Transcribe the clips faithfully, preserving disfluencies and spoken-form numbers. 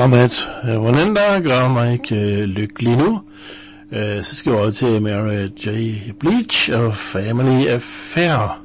Matt, Wonenda gør mig ikke øh, lykkelig nu. Øh, så skal vi over til Mary J. Blige og Family Affair.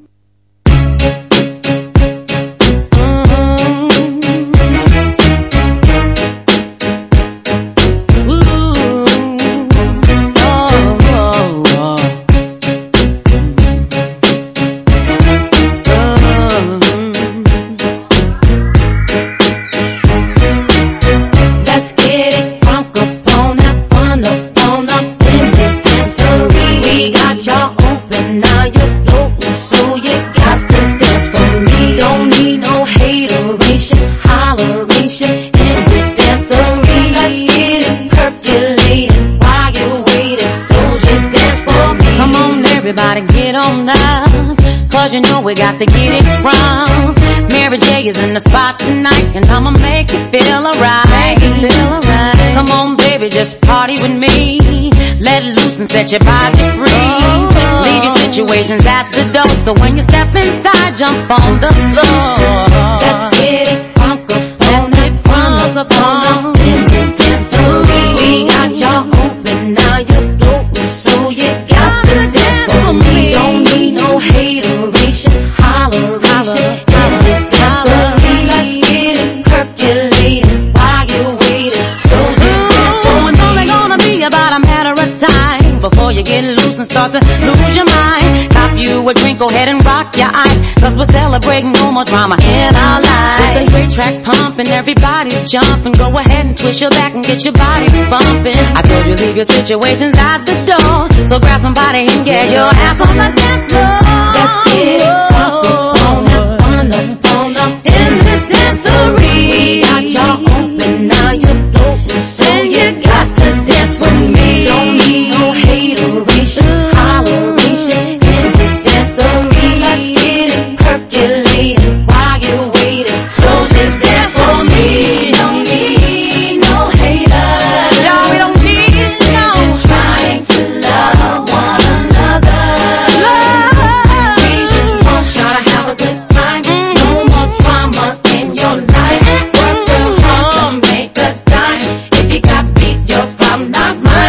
You know we got to get it wrong. Mary J is in the spot tonight, and I'ma make you feel alright. Make you feel alright. Come on, baby, just party with me. Let it loose and set your body free. Oh. Leave your situations at the door, so when you step inside, jump on the floor. Let's get it crunk up on it, crunk up on in this dancery. We got y'all open, now you're floating, so you got to dance for me. Don't need no hater. Before you get loose and start to lose your mind, cop you a drink, go ahead and rock your eyes, cause we're celebrating no more drama in our lives. With the great track pumping, everybody's jumping. Go ahead and twist your back and get your body bumping. I told you leave your situations at the door, so grab somebody and get your ass on the dance floor. Let's get it up, on up, on up, on up in this dancery. Got y'all open, now you're floating, so you got to dance with me. Don't need no hateration, holleration in this dancery. Let's get it percolating while you're waiting, so just dance for me. Don't need no haters, no, we don't need no. We're just trying to love one another. Love. We just want y'all to have a good time. Mm-hmm. No more drama in your life. Work real hard to make a dime. If you got beat, your problem not mine.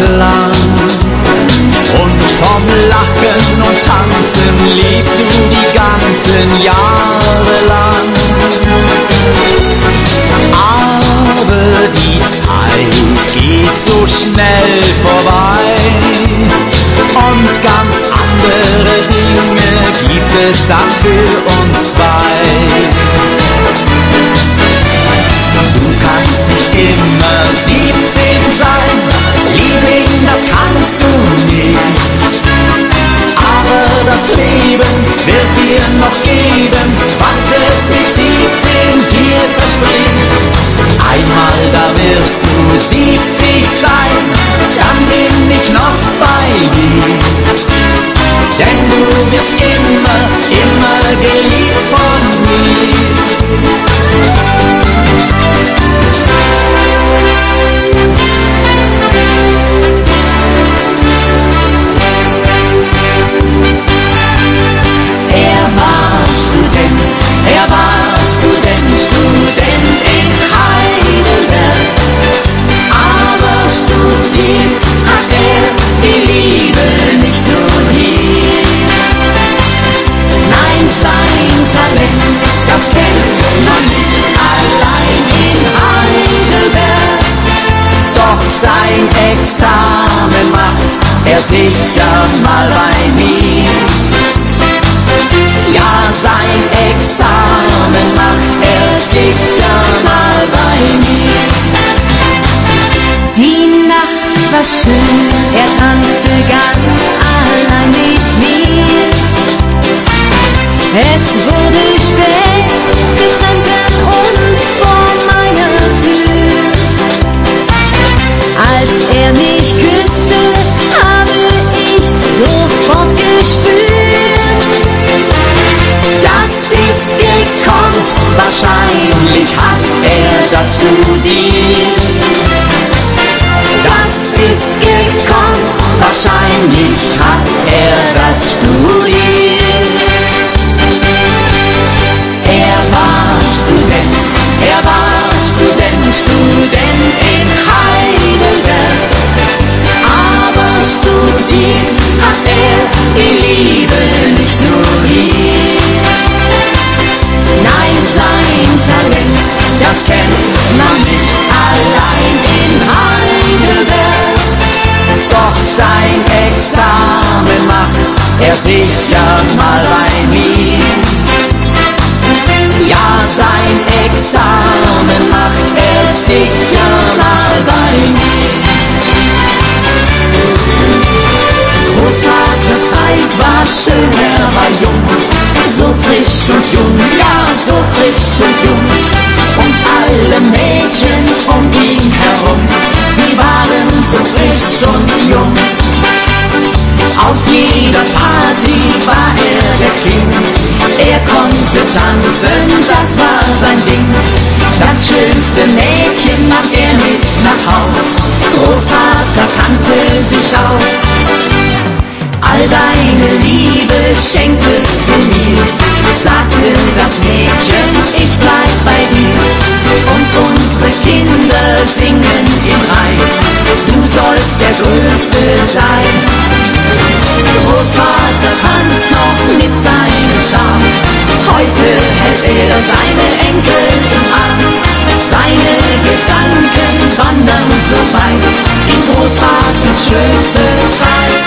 lang. Und vom Lachen und Tanzen lebst du die ganzen Jahre lang. Aber die Zeit geht so schnell vorbei und ganz andere Dinge gibt es dann für uns zwei. Du kannst nicht immer siebzehn sein, Liebling, das kannst du nicht. Aber das Leben wird dir noch geben, was es mit siebzehn dir verspricht. Einmal da wirst du siebzig sein, dann bin ich noch bei dir. Denn du wirst immer, immer geliebt von mir. Er war Student, er war Student, Student in Heidelberg. Aber studiert hat er die Liebe nicht nur hier. Nein, sein Talent, das kennt man nicht allein in Heidelberg. Doch sein Examen macht er sicher mal bei mir. Ja, sein Examen macht er sicher mal bei mir. Die Nacht war schön, er tanzte ganz allein mit mir. Es wurde spät, wir trennten uns vor meiner Tür. Als er mich küsste, habe ich sofort gespürt. Das ist gekonnt, wahrscheinlich hat er das studiert. Das ist gekonnt, wahrscheinlich hat er das studiert. Er war Student, er war Student, Student in Heidelberg. Aber studiert hat er die Liebe nicht nur hier. Nein, sein Talent, das kennt man nicht allein in Heidelberg. Doch sein Examen macht er sicher mal bei mir. Ja, sein Examen macht er sicher mal bei mir. Großvaters Zeit war schön, er war jung, so frisch und jung, ja, so frisch und jung. Und alle Mädchen um ihn herum, sie waren so frisch und jung. Auf jeder Party war er der King, er konnte tanzen, das war sein Ding. Das schönste Mädchen nahm er mit nach Haus, Großvater kannte sich aus. All deine Liebe schenktest du mir, sagte das Mädchen, ich bleib bei dir. Und unsere Kinder singen im Reih, du sollst der Größte sein. Großvater tanzt noch mit seinem Charme, heute hält er seine Enkel im Arm. Seine Gedanken wandern so weit in Großvaters schönste Zeit.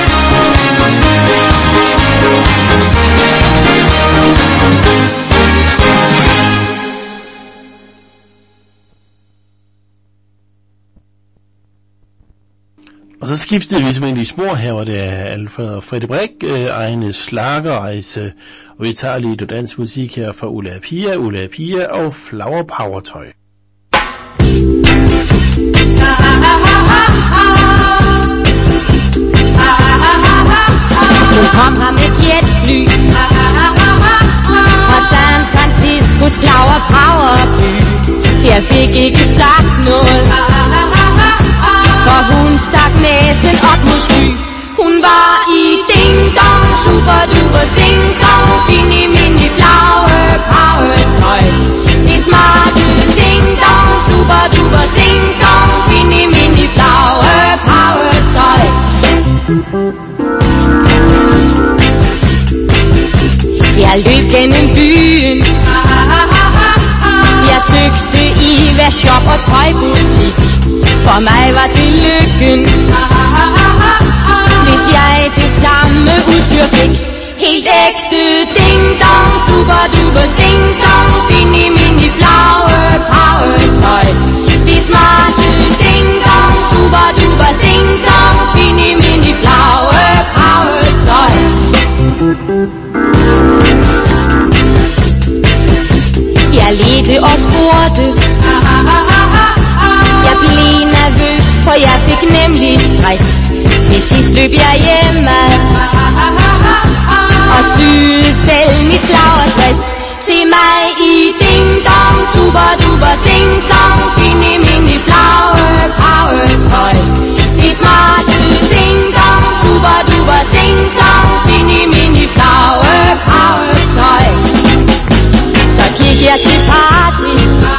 Og så skiftede vi simpelthen de spor. Her var det Alfred og Freddy Brech, øh, egne slagerrejse. Og vi tager lige lidt dansk musik her fra Ulla Pia, Ulla Pia og Flower Power Tøj. Hun kom her med jetfly fra San Franciscos Flower Power by. Jeg fik ikke sagt noget, for hun stak næsen op mod sky. Hun var i ding-dong, super-duper sing-song, mini-mini flower power tøj. Det smarte ding-dong, super-duper sing-song, mini-mini flower power gennem byen. Jeg søgte i hver shop og tøjbutik, for mig var det lykken, hvis jeg det samme udstyr fik. Helt ægte ding-dong, super-duper sing-song, fini mini flagge power-tøj. Det smarte ding-dong, super-duper sing-song, fini mini flagge power-tøj. Jeg ledte og spurgte, jeg blev nervøs, for jeg fik nemlig stress. Til sidst løb jeg hjemme og syede selv mit flagerdress. Se mig i ding-dong, super-duper sing-song, fini mini flagge power-tøj. Det smarte ding-dong, super-duper sing-song, fini mini flagge power-tøj. Så gik jeg til party,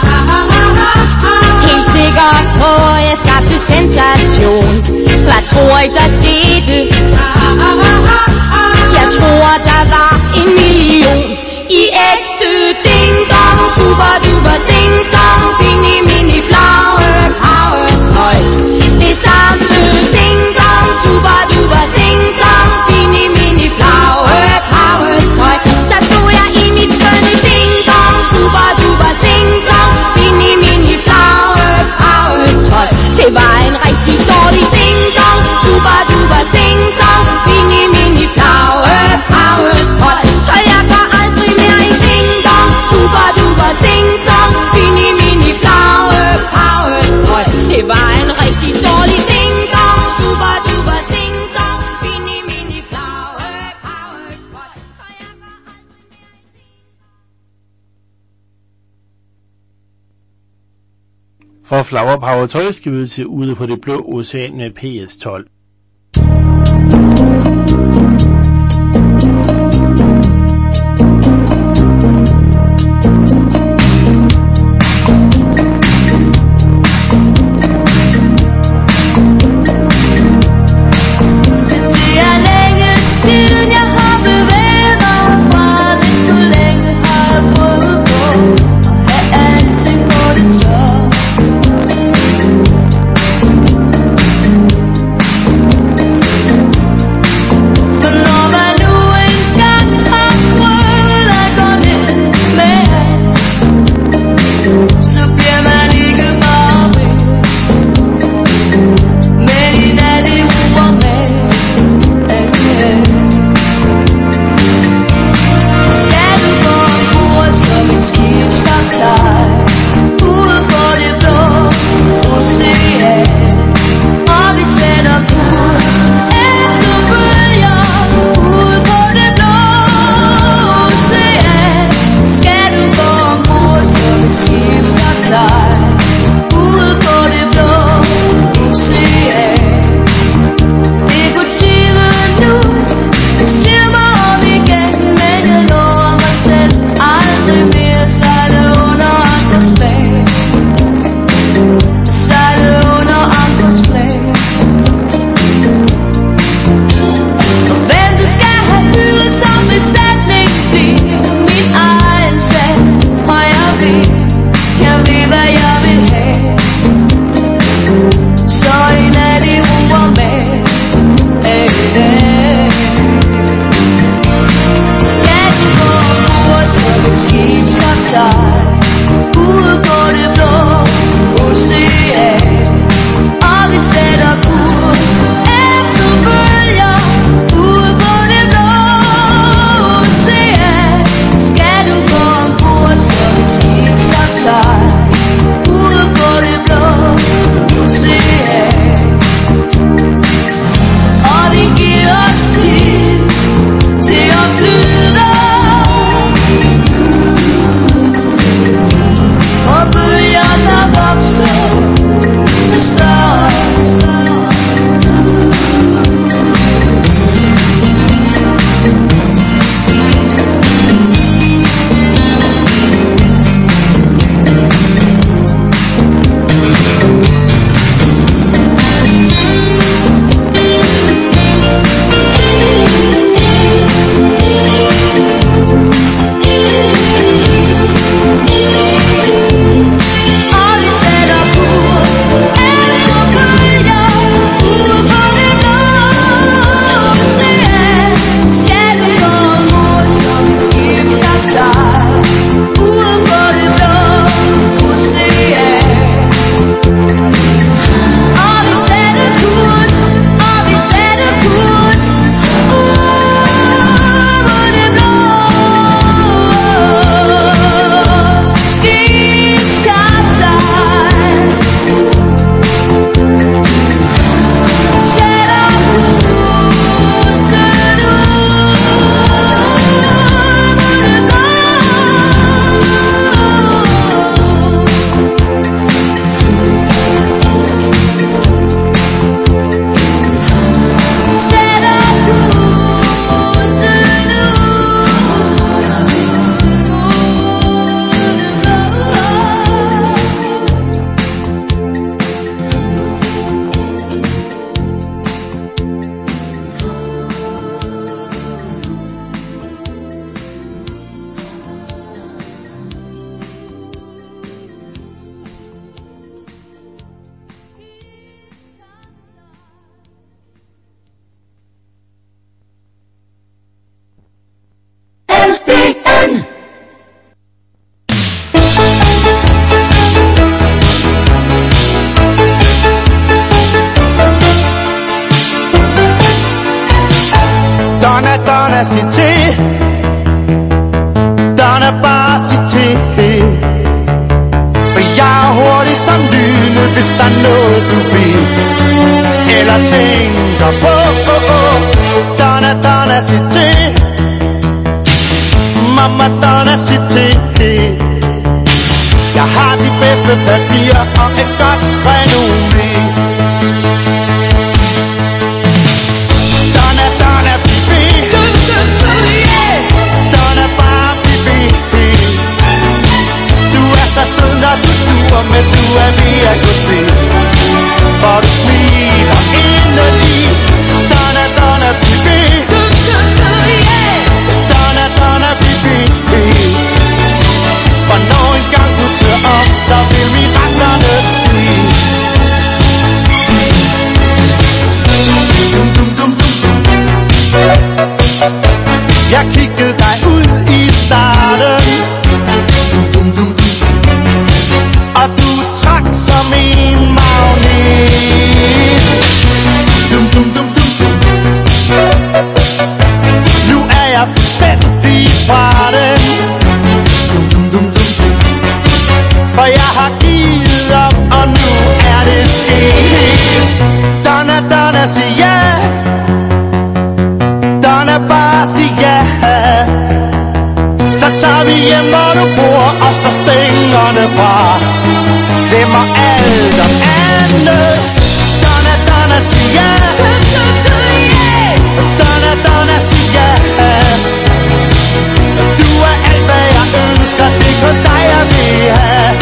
helt sikker på, at jeg skabte sensation. Hvad tror I, der skete? Jeg tror, der var en million i ægte ding-dong, super-duper sing-song, fini mini flagge power-tøj. Det samme ding-dong, super-duper sing-song, fini mini flagge power-tøj. Der stod jeg i mit skønne ding-dong, super-duper sing-song, fini mini flagge power-tøj. Det var en rigtig dårlig ding-dong, super-duper sing-song, fini mini flagge power-tøj. Så jeg går aldrig mere i ding-dong, super-duper sing-song, fini mini flagge power-tøj. Det var en rigtig dårlig ding-dong, super-duper sing-song, fini mini flagge power-tøj. Så jeg går aldrig... For Flower Power Tøj skal vi ud til Ude på det blå ocean med P S tolv. Thank donna, sig til. Donna, bare sig til. For jeg er hurtig som lynet, hvis der er noget du vil eller tænker på. oh, oh. Donna, Donna, sig til. Mamma, Donna, sig til. Jeg har de bedste papirer og et godt renommé. Donna, Donna, bibi. Donna, bare bibi. Du er så sød, når du suger, men du er ved at gå til. For du smiler inderligt. Donna, Donna, bibi. Donna, Donna, bibi. For når en gang du tør op, så vil miraklerne ske. Dum, dum, dum, dum, dum. Jeg kiggede dig ud i starten, dum, dum, dum, dum. Og du trak som en magnet. Dum, dum, dum, dum, dum. Nu er jeg fuldstændig fra den. Dum, dum, dum, dum. For jeg har givet op, og nu er det sket. Donna, Donna, sig ja. Donna, bare sig ja. Så tager vi hjem, hvor du bor, og står stængerne fra. Glemmer alt om andet. Donna, Donna, sig ja. Donna, Donna, sig ja. Du er alt, hvad jeg ønsker, det er kun dig, jeg vil have.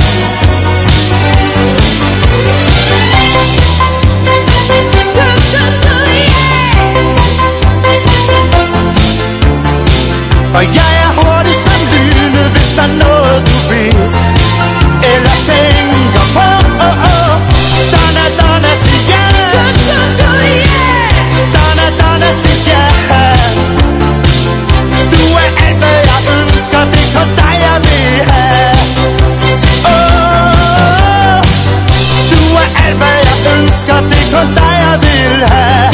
For jeg er hurtig som lynet, hvis der er noget du vil eller tænker på. oh, oh. Donna, Donna, sig ja. Donna, Donna, sig ja. Du er alt, hvad jeg ønsker, det er kun dig, jeg vil have. oh, Du er alt, hvad jeg ønsker, det er kun dig, jeg vil have.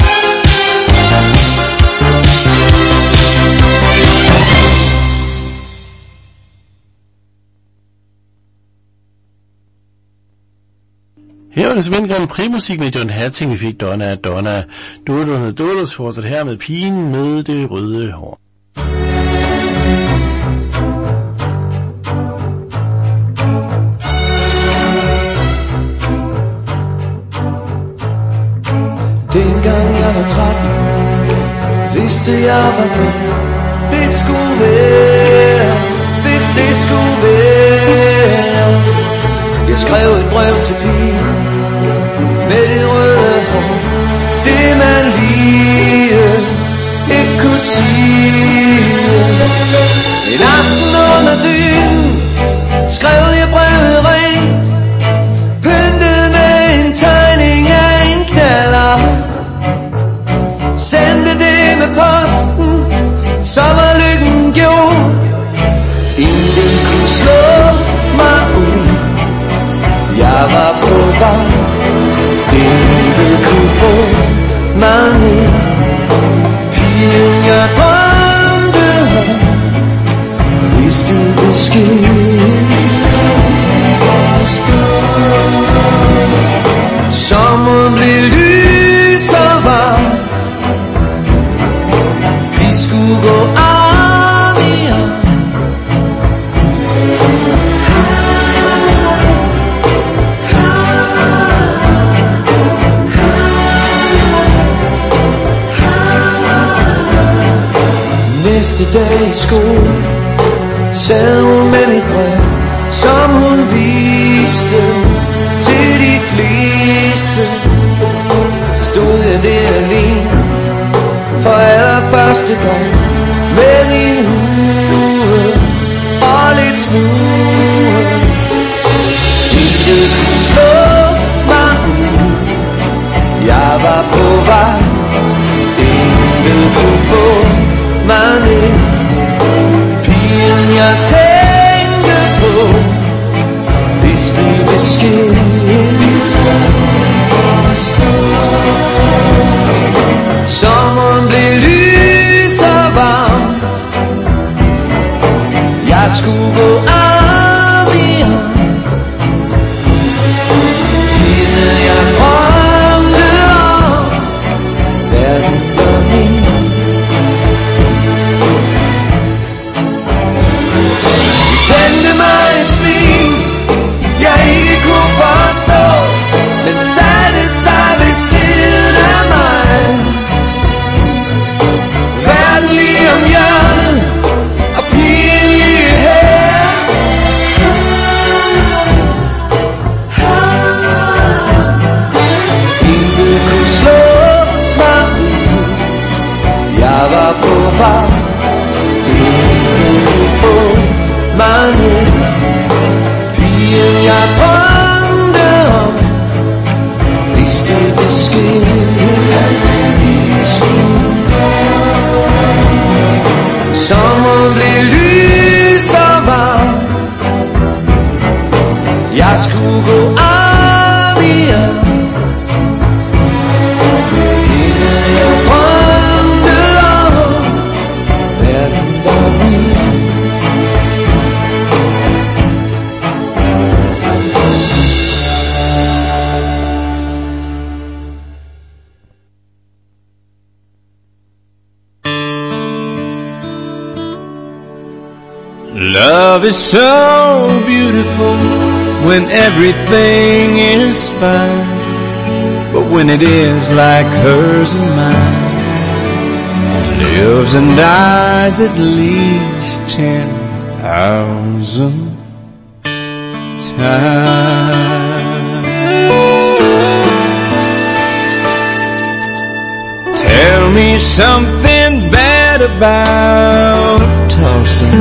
Her var det simpelthen Grand Prix-musik med John Hatting. Vi fik Donna, Donna, Doodle, Doodles, fortsat her med pigen med det røde hår. Dengang jeg var tretten, vidste jeg var det, det skulle være, hvis det skulle være. Jeg skrev et brev til pigen med det røde hår, det man lige ikke kunne sige. En aften under dynen skrev jeg brevet rent, pyntet med en tegning af en knaller. Sendte det med posten, så var lykken gjort. Ingen kunne slå mig ud. Jeg var på vej, ingen kunne få mig ned. Pigen jeg drømte om, vidste det skete. Sommeren blev lys og varm, vi skulle gå arm i arm. Næste dag i skole sad hun med mit brev, som hun viste til de fleste. Så stod jeg der alene for allerførste gang med min hue og lidt snue. Intet kunne slå mig ud. Jeg var på vej, intet kunne få mig ned. Pigen jeg tænkte på vidste besked. Sommeren blev lys skulle gå av igen. Innan jag drömde om världen var min. Tände mig ett sving jag ikke kunne forstå, men satte sig ved siden af mig. Verden lige om hjørnet, og pigen lige her. Intet kunne slå mig ud, jeg var på vej. Intet kunne få mig ned. Pigen jeg drømte om, vidste besked. Sommeren blev lys og varm, jeg skulle gå af igen. Med hende jeg drømte om, verden var min. Love is so beautiful when everything is fine, but when it is like hers and mine, lives and dies at least ten thousand times. Tell me something bad about Tulsa.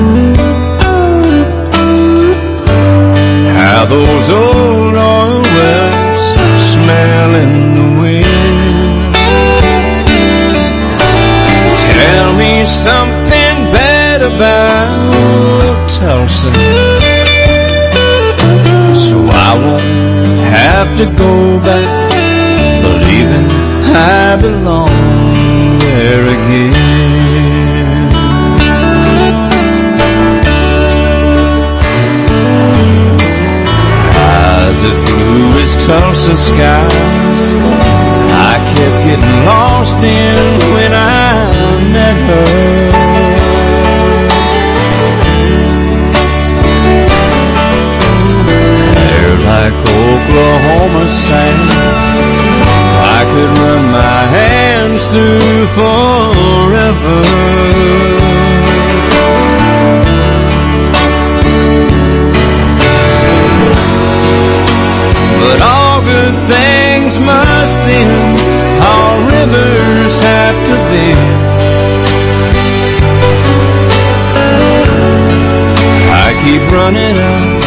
How those old oil wells smell in the wind. Tell me something bad about Tulsa, so I won't have to go back, believing I belong there again. As blue as Tulsa skies, I kept getting lost in when I met her. Hair like Oklahoma sand, I could run my hands through forever. But all good things must end, all rivers have to bend. I keep running up,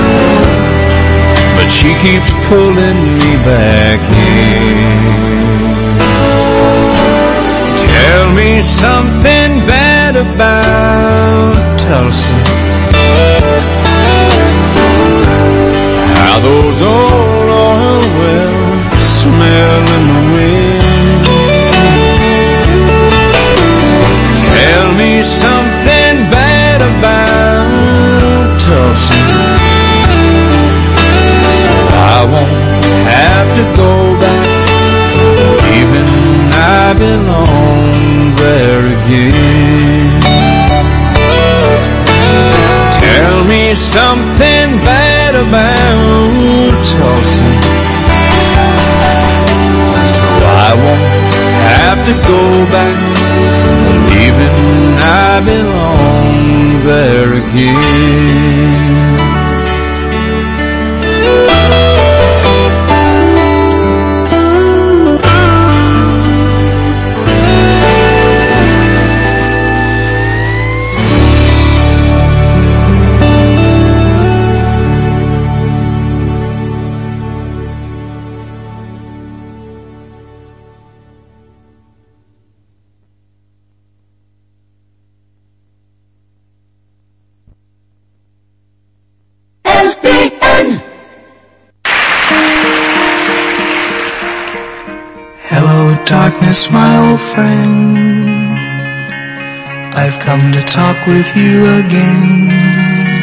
but she keeps pulling me back in. Tell me something bad about Tulsa. How those old oil wells smell in the wind. Tell me something bad about Tulsa, so I won't have to go back, even I belong there again. Tell me something bad about Tulsa, so I won't have to go back, believing I belong there again. Darkness, my old friend, I've come to talk with you again.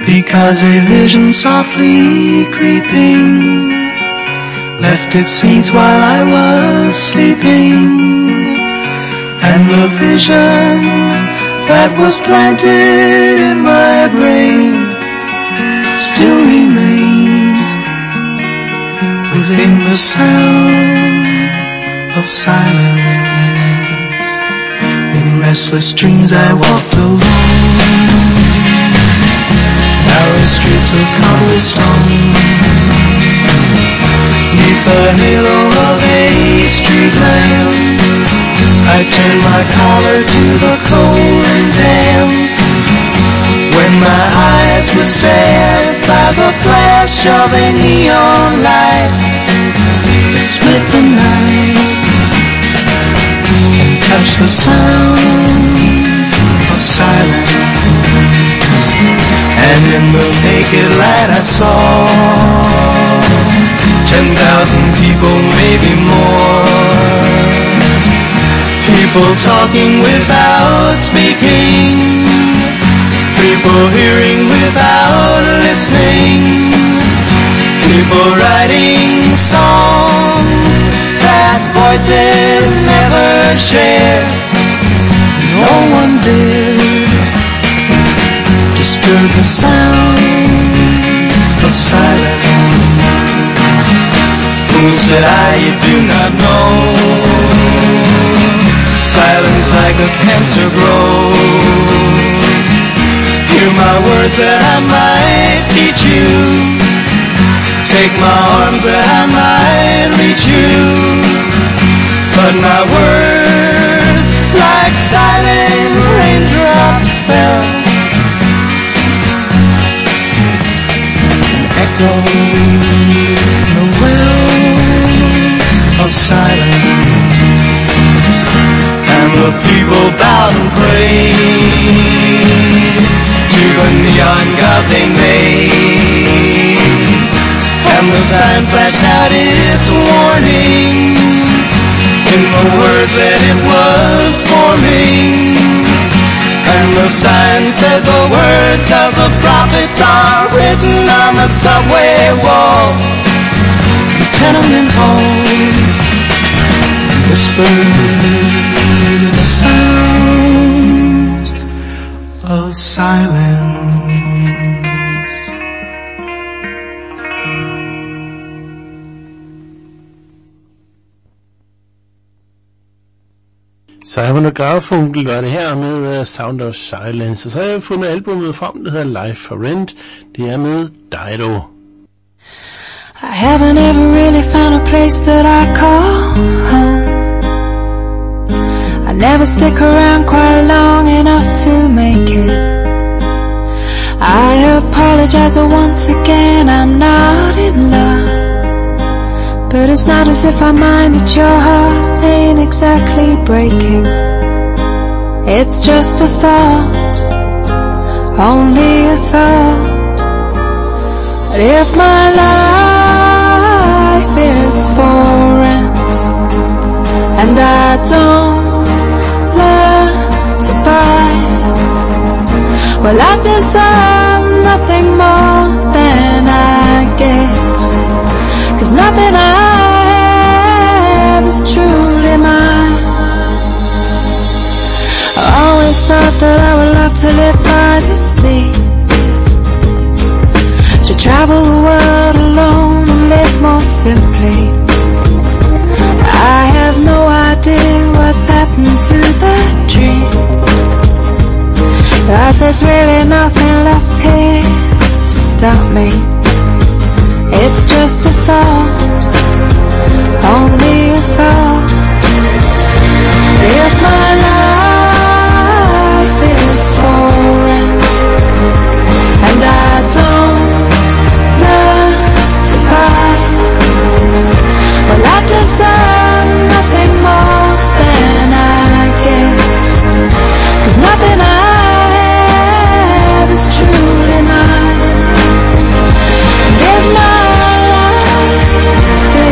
because a vision softly creeping left its seeds while I was sleeping, and the vision that was planted in my brain still remains within the sound of silence. In restless dreams I walked alone, narrow streets of cobblestone, neath the halo of a street lamp. I turned my collar to the cold and damp, when my eyes were stared by the flash of a neon light that split the night and touched the sound of silence. And in the naked light I saw ten thousand people, maybe more, people talking without speaking, people hearing without listening, people writing songs that voices never share. No one did disturb the sound of silence. Fool, said I, you do not know, silence like a cancer grows. Hear my words that I might teach you, take my arms that I might reach you, but my words like silent raindrops fell and echoed in the wells of silence. And the people bowed and prayed to the neon god they made, and the sign flashed out its warning in the words that it was forming. And the sign said the words of the prophets are written on the subway walls, the tenement halls, whispered the sounds of silence. Simon og Garfunkel gør det her med Sound of Silence, og så har jeg fundet albumet frem, der hedder Life for Rent. Det er med Dido. I haven't ever really found a place that I call home. I never stick around quite long enough to make it. I apologize once again, I'm not in love, but it's not as if I mind that your heart ain't exactly breaking. It's just a thought, only a thought. But if my life is for rent and I don't learn to buy, well, I deserve nothing more than I get, 'cause nothing I have is truly mine. I always thought that I would love to live by the sea, to travel the world alone and live more simply. I have no idea what's happened to that dream, 'cause there's really nothing left here to stop me. It's just a thought, only a thought. If my life is for rent and I don't learn to buy, well, I deserve nothing more than I get, 'cause nothing I have is truly mine. If my life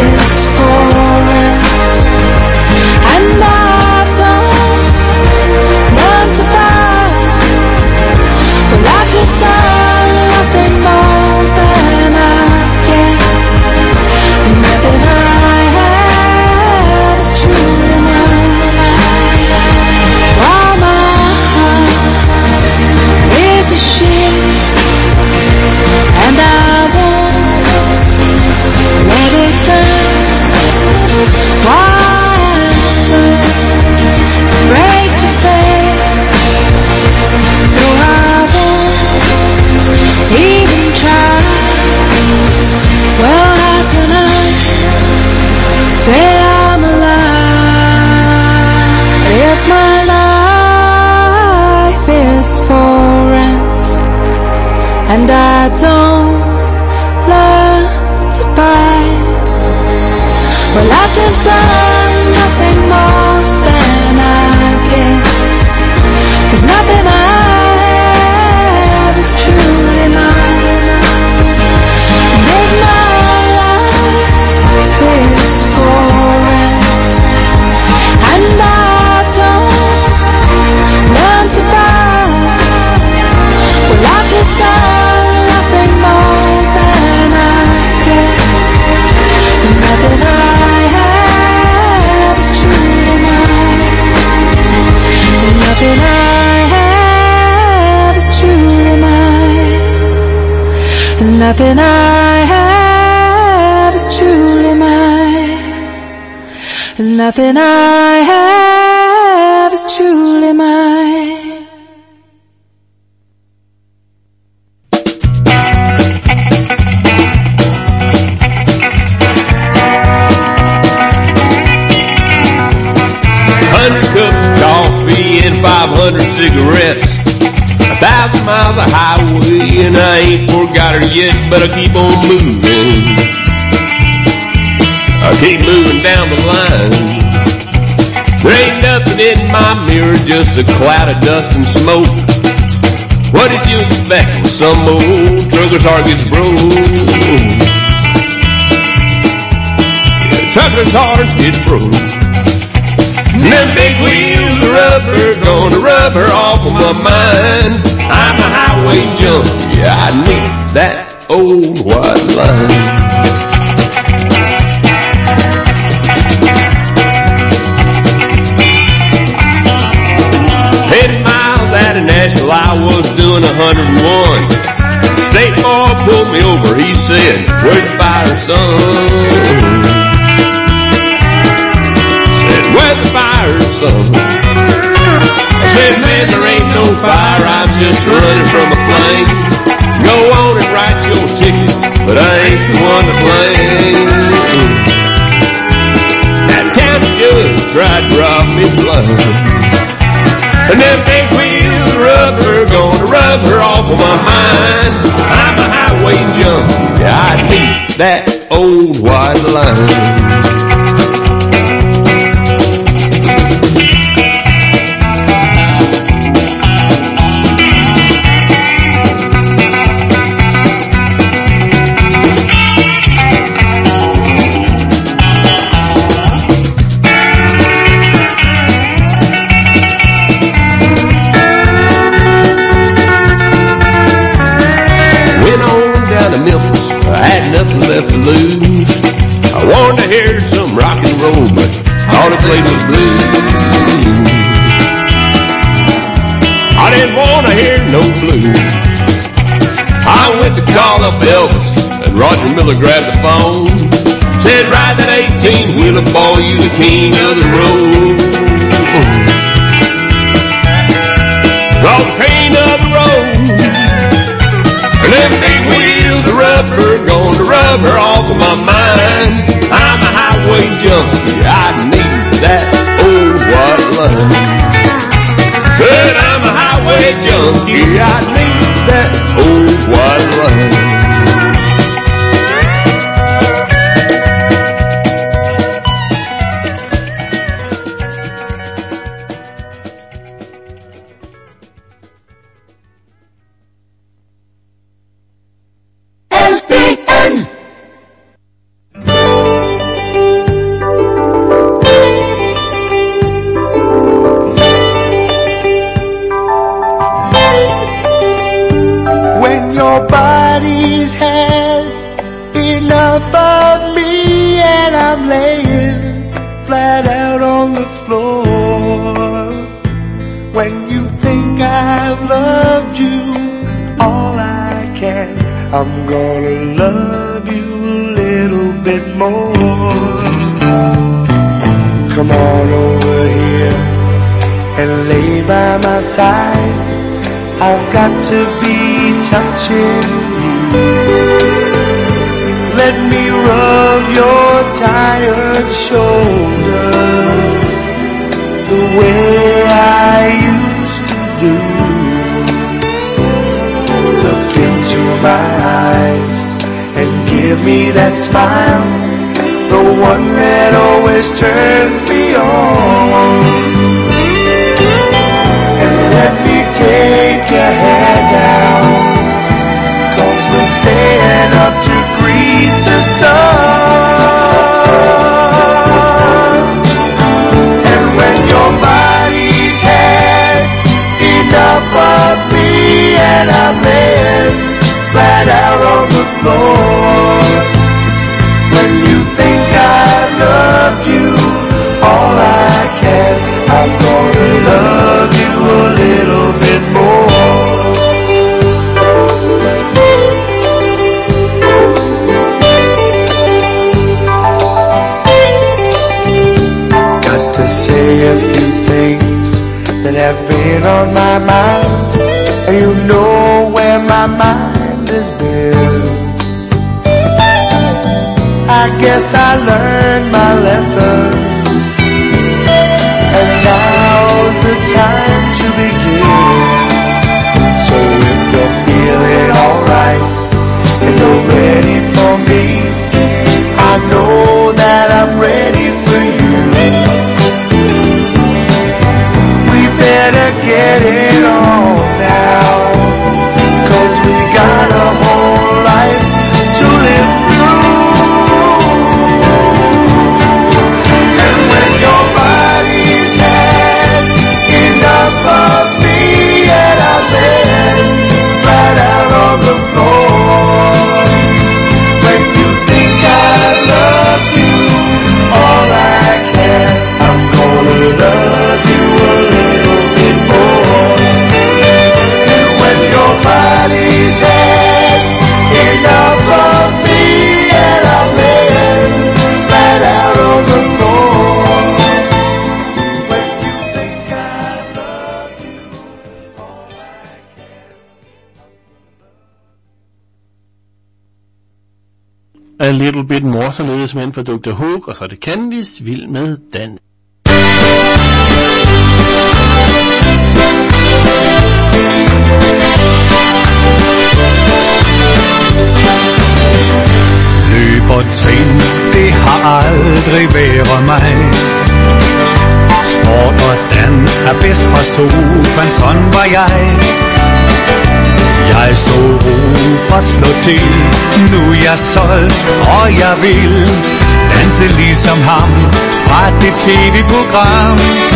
I don't learn to buy. Well, I've just done nothing more than I get, 'cause nothing I have is truly mine. Make my life this for rent, and I don't learn to buy. Well, I've just done nothing more than I get, and nothing I have is truly mine. And nothing I have is truly mine. And nothing I have is truly mine. And nothing I have is truly mine. Hundred cups of coffee and five hundred cigarettes, a thousand miles of highway, and I ain't forgot her yet, but I keep on moving. I keep moving down the line. There ain't nothing in my mirror, just a cloud of dust and smoke. What did you expect when some old trucker's heart gets broke? Yeah, trucker's heart gets broke. And them big wheels of rubber gonna rub her off of my mind. I'm a highway junkie, yeah, I need that old white line. Ten miles out of Nashville, I was doing a hundred and one. State boy pulled me over, he said, "Where's the fire, son?" Where the fire, son? I said, man, there ain't no fire, I'm just running from a flame. Go on and write your ticket, but I ain't the one to blame. That county judge tried to rob me blind. And them big wheels of rubber gonna rub her off of my mind. I'm a highway junkie, I need that old white line. Left to lose. I wanted to hear some rock and roll, but all they played was blues. I didn't want to hear no blues. I went to call up Elvis, and Roger Miller grabbed the phone. Said, ride that eighteen wheeler, boy, you the king of the road. Well, the king of the road. And them big wheels of rubber gonna rub her off of my mind. I'm a highway junkie, I need that old white line. Said I'm a highway junkie, I need that old white line. I'm gonna love you a little bit more. Come on over here and lay by my side. I've got to be touching you. Let me rub your tired shoulders the way I used to do. Look into my me that smile, the one that always turns me on. And let me take your hand down, 'cause we're staying up to greet the sun. And when your body's had enough of me and I'm laying flat out on the floor, when you think I've loved you all I can, I'm gonna love you a little bit more. Got to say a few things that have been on my mind, and you know where my mind has been. I guess I learned my lesson, and now's the time to begin. So if you're feeling alright and you're ready for me, I know that I'm ready for you. We better get it on now, 'cause we got a whole life to live through. And when your body's had enough of me and I'm laying right out on the floor, when you think I love you all I can, I'm gonna love you a little bit more. And when your body's had enough of me and I'm laying right out on the floor, when you think I love you all I can. A Little Bit More, således med for doktor Hook, og så er det Candice, Vild med dans. Løb og trin, det har aldrig været mig. Sport og dans er bedst fra sofaen, sådan var jeg. Jeg så Robert slå til, nu er jeg solgt, og jeg vil danse ligesom ham fra det tv-program.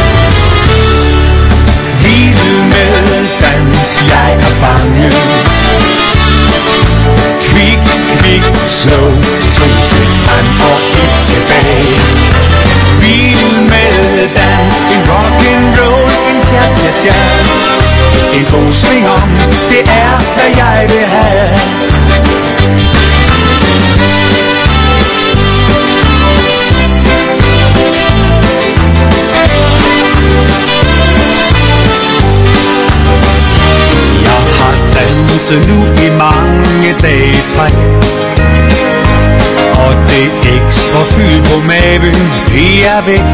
Vild med dans, jeg er fanget. Quick, quick, slow, to skridt frem og et tilbage. Vild med dans, en rock'n'roll, en cha-cha-cha. En god sving om, det er hvad jeg vil have. Jeg har danset nu i mange dage i træk, og det ekstra fyld på maven, det er væk.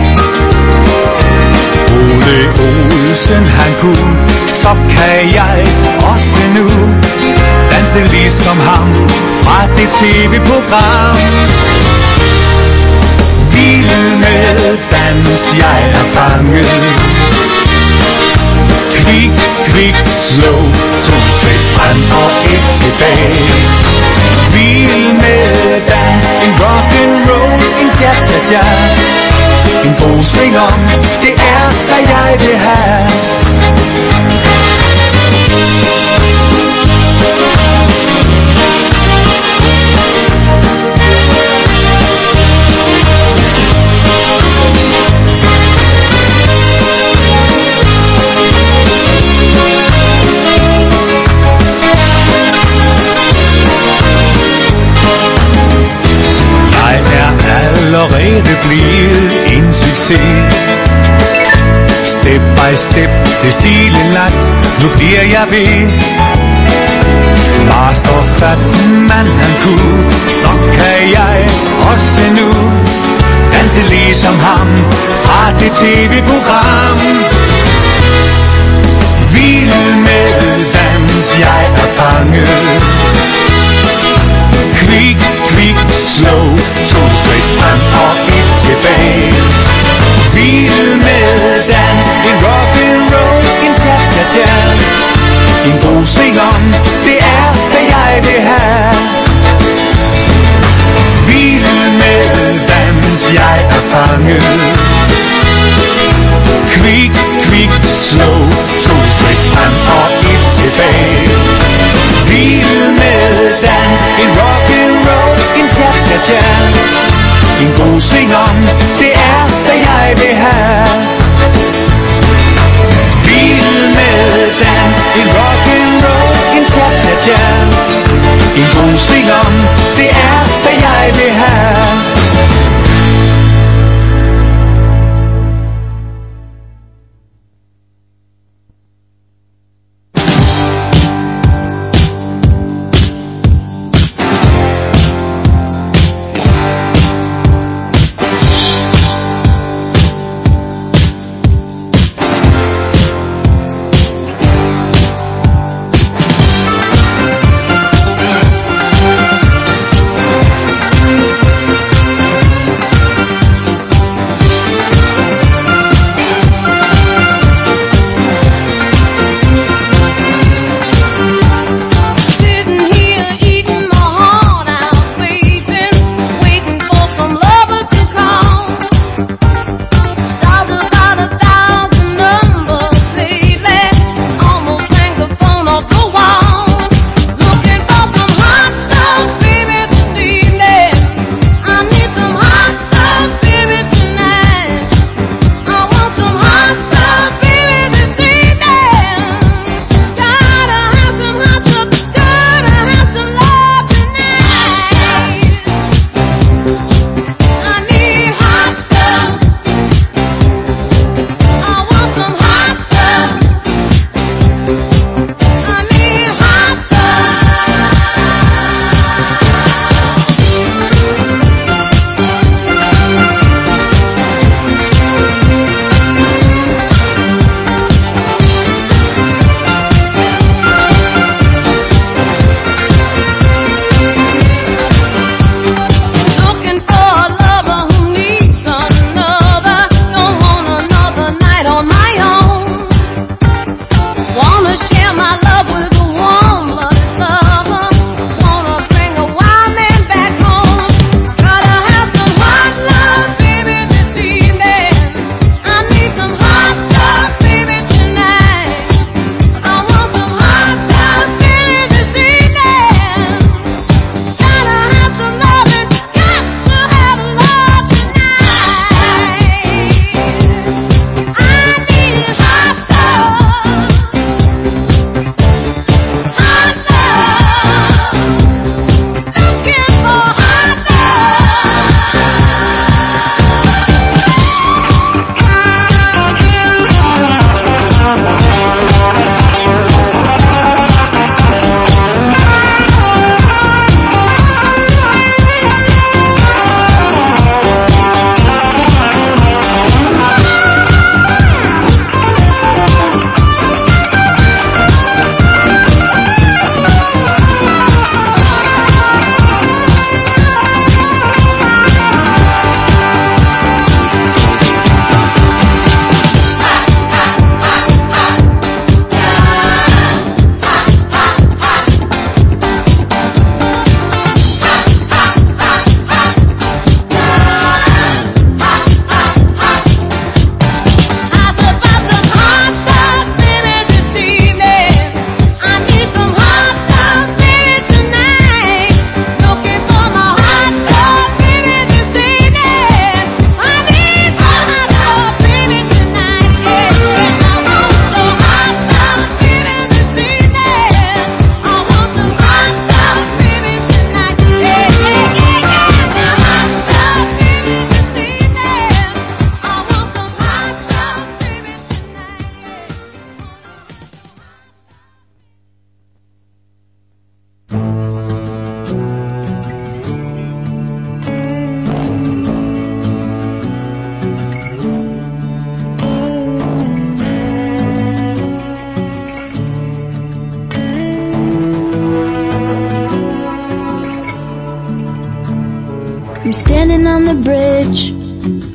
Ole Olsen han kunne, så kan jeg også nu danse ligesom ham fra det tv-program. Vild med dans, jeg er fanget. Quick, quick, slow, to skridt frem og et tilbage. Vild med dans, en rock'n'roll, en cha-cha-cha. En god sving om, det er hvad jeg vil have. Allerede blevet en succes. Step by step, det stilen lagt, nu bliver jeg ved. Master Fatman han kunne, så kan jeg også nu danse ligesom ham fra det tv-program. Vild med dans, jeg er fanget. Quick, quick, slow, tog straight frem og et tilbage. Vild med dans, en rock'n'roll, en cha-cha-cha. En god sving om, det er hvad jeg vil have. Vild med dans, jeg er fanget. Quick, quick, slow, tog straight frem og et tilbage. Vild med dans, en rock'n'roll, en cha-cha-cha. En god sving om, det er hvad jeg vil have. Vild med dans, en rock'n'roll, en cha-cha-cha. En god sving om, det er hvad jeg vil have.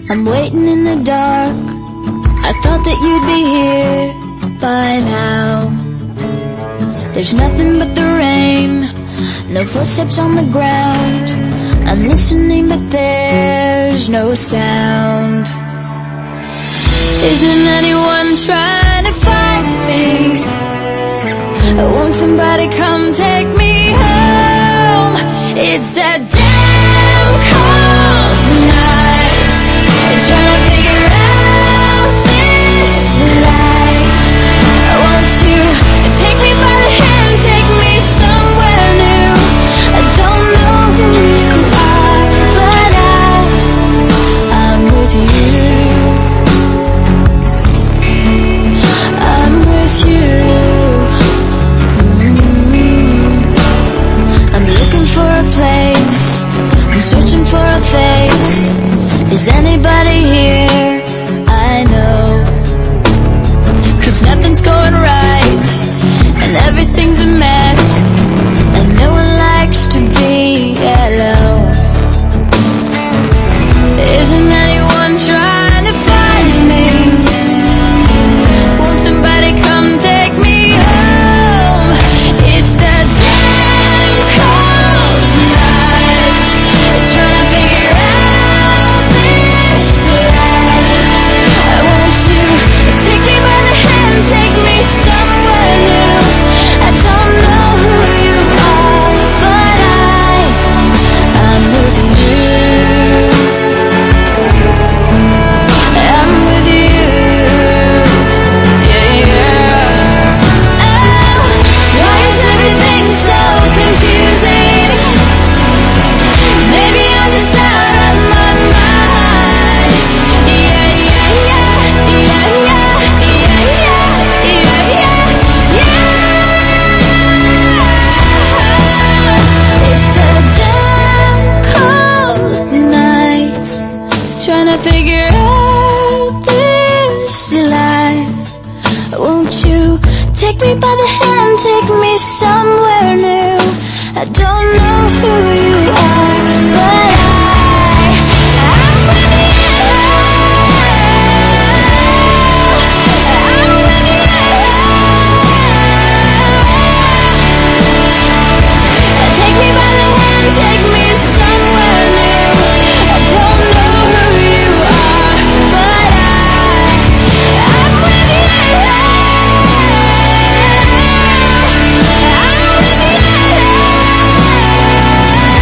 I'm waiting in the dark. I thought that you'd be here by now. There's nothing but the rain, no footsteps on the ground. I'm listening but there's no sound. Isn't anyone trying to find me? Won't somebody come take me home? It's that damn cold night, trying to figure out this life. Won't you take me by the hand, take me somewhere new? I don't know who you are, but I, I'm with you. I'm with you. Mm-hmm. I'm looking for a place, I'm searching for a face. Is anybody here? I know. 'Cause nothing's going right, and everything's a mess, and no one likes to be alone. Isn't anyone trying to find me? Won't somebody come take me home? It's that damn cold night, trying to figure out this life. Won't you take me by the hand, take me somewhere new? I don't know who you are, but I, I'm with you. I'm with you. Yeah, yeah. Oh, why is everything so confusing? Maybe I'm just out of my mind. Yeah, yeah, yeah, yeah, yeah, yeah, yeah, yeah, yeah. It's a damn cold night, trying to figure out this life. Won't you take me by the hand, take me somewhere new? I don't know who you are, but I, I'm with you. I'm with you. Take me by the hand, take me somewhere new. I don't know who you are, but I, I'm with you. I'm with you.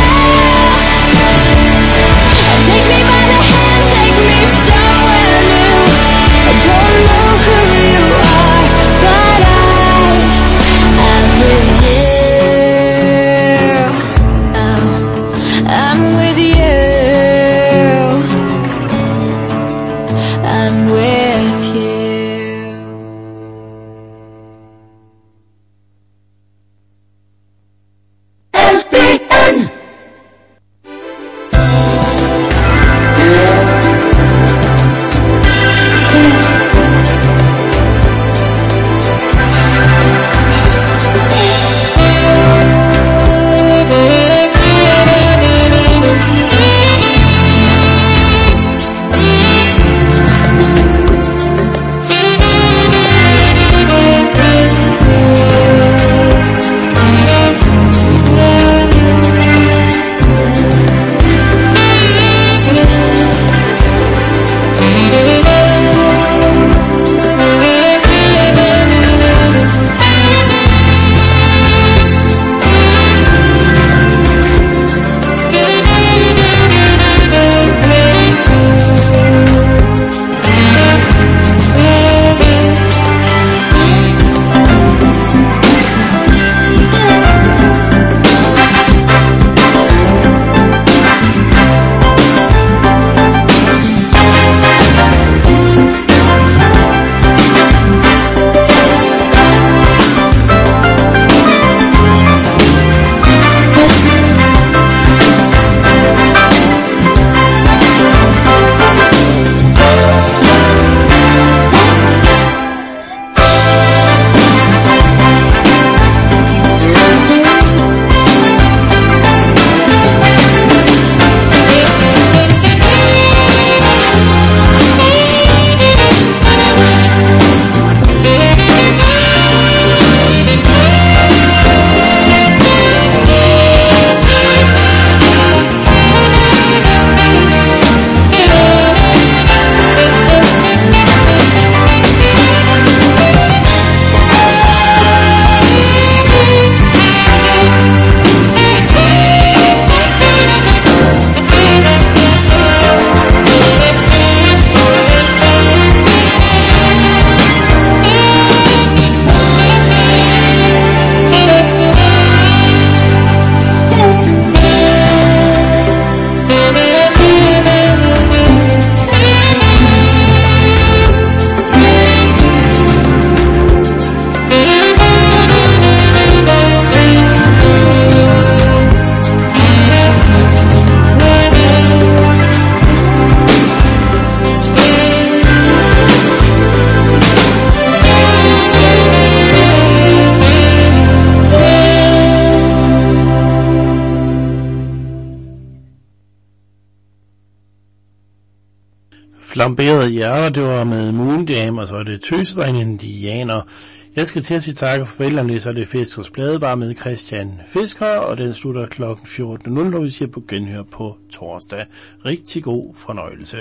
Flamberede hjerter, det var med Moondam, og så er det Tøsedrengen Indianer. Jeg skal til at sige tak og farvel, om det så er det Fiskers Plade, bare med Christian Fisker, og den slutter klokken fjorten nul nul, når vi siger på genhør på torsdag. Rigtig god fornøjelse.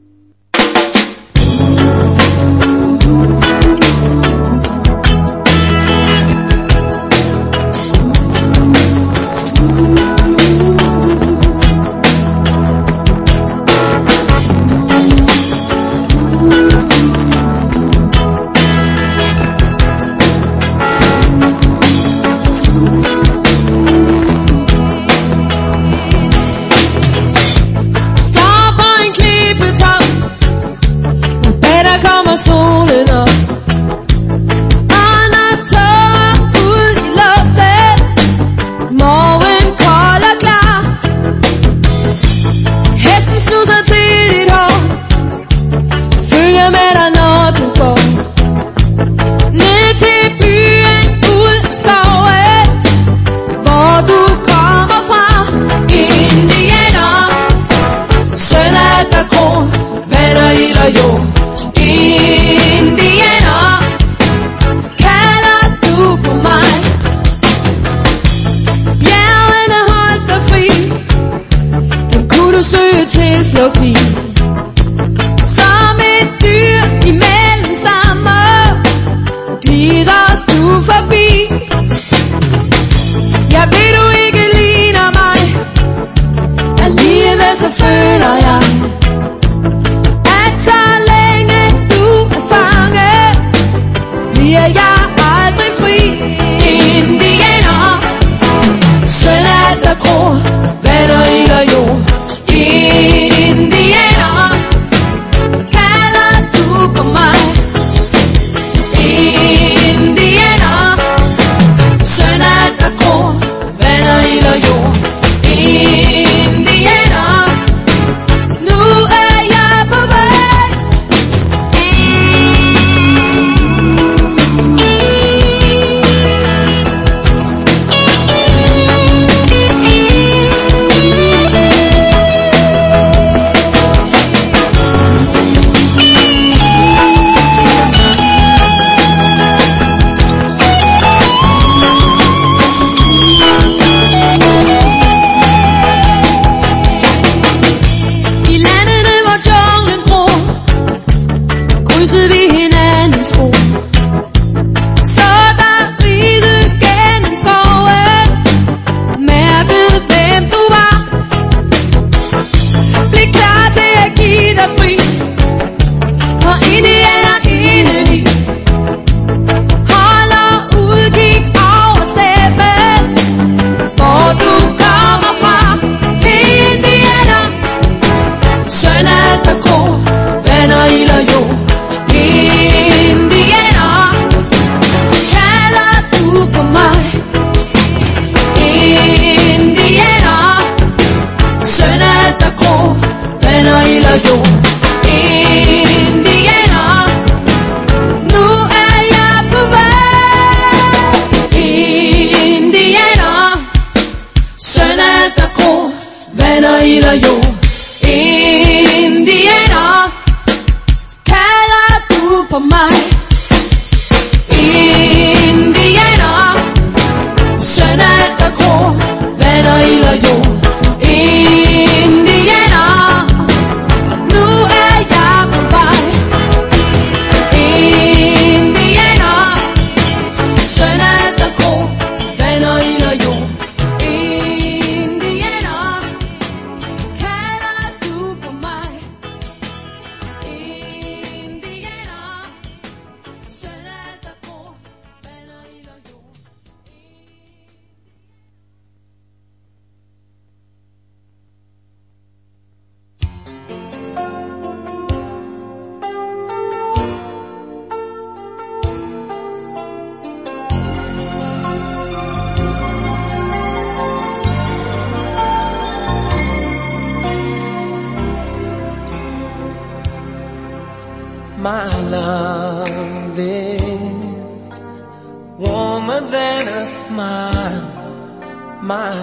Solen op, og når tårer ud i luften, morgen kold og klar. Hesten snuser til dit hår, følger med dig når du går ned til byen ud i skoven, hvor du kommer fra. Indianer, søn af der gror, vander i dig jord. Indianer, kalder du på mig. Bjergene holdt dig fri, dem kunne du søge tilflugt i. Som et dyr imellem stammer, glider du forbi. Jeg ved du ikke ligner mig, alligevel så føler jeg, at så længe bliver jeg aldrig fri. Indianer, søn af der gror, vander i dig jord. Indianer, kalder du på mig. Indianer, søn af der gror, vander i dig jord. Indianer, nu er jeg på vej. My love is warmer than a smile. My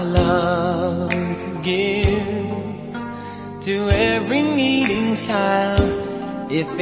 love gives to every needing child. If